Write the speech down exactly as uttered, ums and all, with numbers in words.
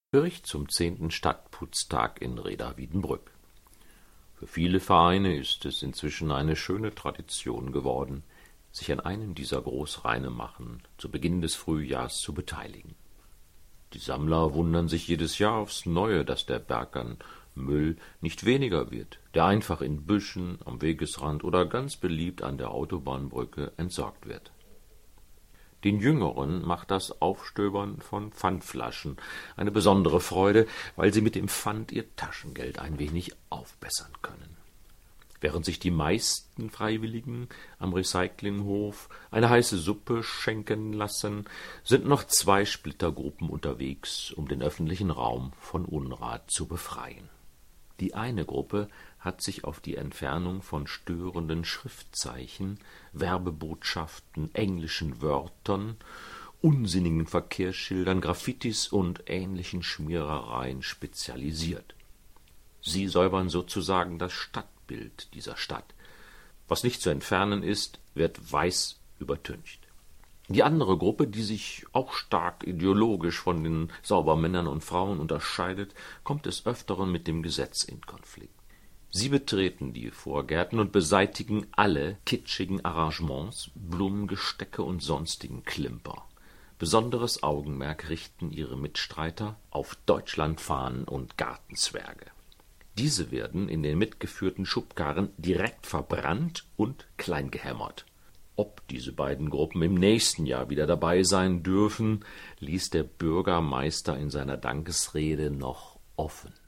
Bericht zum zehnten Stadtputztag in Rheda-Wiedenbrück. Für viele Vereine ist es inzwischen eine schöne Tradition geworden, sich an einem dieser Großreinemachen zu Beginn des Frühjahrs zu beteiligen. Die Sammler wundern sich jedes Jahr aufs Neue, dass der Berg an Müll nicht weniger wird, der einfach in Büschen, am Wegesrand oder ganz beliebt an der Autobahnbrücke entsorgt wird. Den Jüngeren macht das Aufstöbern von Pfandflaschen eine besondere Freude, weil sie mit dem Pfand ihr Taschengeld ein wenig aufbessern können. Während sich die meisten Freiwilligen am Recyclinghof eine heiße Suppe schenken lassen, sind noch zwei Splittergruppen unterwegs, um den öffentlichen Raum von Unrat zu befreien. Die eine Gruppe hat sich auf die Entfernung von störenden Schriftzeichen, Werbebotschaften, englischen Wörtern, unsinnigen Verkehrsschildern, Graffitis und ähnlichen Schmierereien spezialisiert. Sie säubern sozusagen das Stadtbild dieser Stadt. Was nicht zu entfernen ist, wird weiß übertüncht. Die andere Gruppe, die sich auch stark ideologisch von den Saubermännern und Frauen unterscheidet, kommt des Öfteren mit dem Gesetz in Konflikt. Sie betreten die Vorgärten und beseitigen alle kitschigen Arrangements, Blumengestecke und sonstigen Klimper. Besonderes Augenmerk richten ihre Mitstreiter auf Deutschlandfahnen und Gartenzwerge. Diese werden in den mitgeführten Schubkarren direkt verbrannt und kleingehämmert. Ob diese beiden Gruppen im nächsten Jahr wieder dabei sein dürfen, ließ der Bürgermeister in seiner Dankesrede noch offen.